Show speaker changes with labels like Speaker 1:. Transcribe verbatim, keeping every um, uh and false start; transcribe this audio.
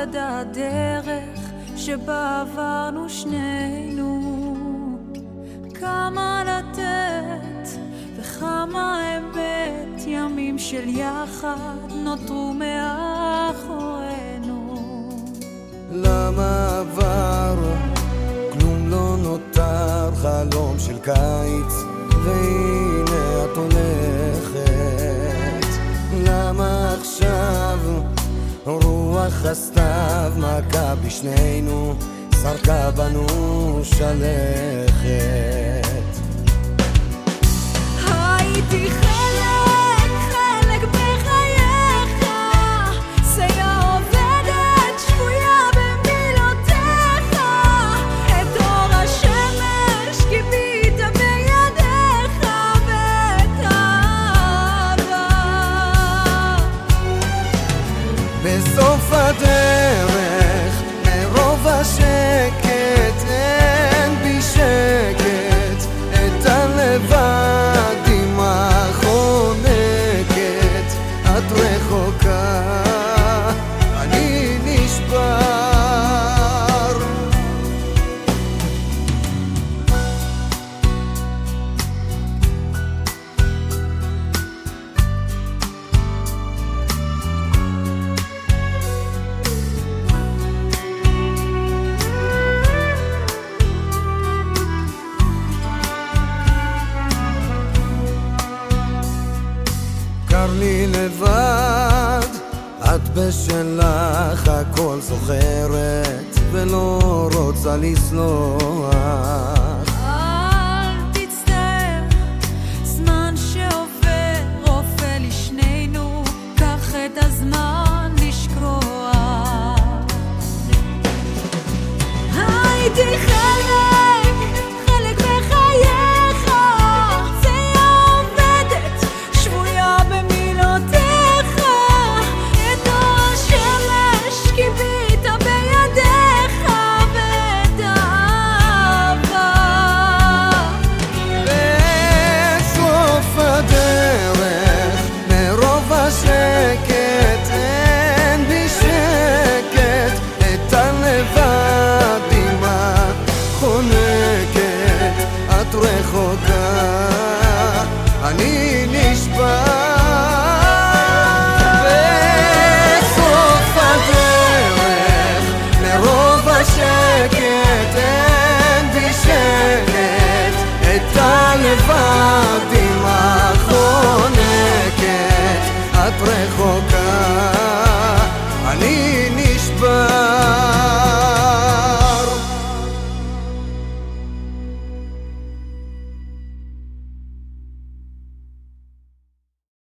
Speaker 1: ידע הדרך שבה עברנו שנינו, כמה לתת וכמה אמת, ימים של יחד נותרו מאחורינו.
Speaker 2: למה עבר? כלום לא נותר, חלום של קיץ והנה את הולכת. למה עכשיו רוח הסתיו מכה בשנינו, זרקה בנו שלכת.
Speaker 1: הייתי חלק, חלק בחייך, סייע עובדת שבויה במילותיך, את אור השמש קיבית בידיך ואת האהבה.
Speaker 2: בסוף הדרך מרוב השקט אין בי שקט, את הלבד דמעה חונקת, את רחוקה אני נשבר. קר לי לבד, את בשלך הכל זוכרת ולא רוצה לסלוח.
Speaker 1: אל תצטער, זמן שעובר רופא לשנינו, קח את הזמן לשכוח. הייתי חלק, חלק בחייך, סייע עובדת שבויה במילותיך, את אור השמש קיבית בידיך ואת האהבה.
Speaker 2: בסוף הדרך מרוב השקט אין בי שקט, את הלבד דמעה חונקת, את רחוקה אני נשבר. בסוף הדרך מרוב השקט אין בי שקט, את הלבד דמעה חונקת, את רחוקה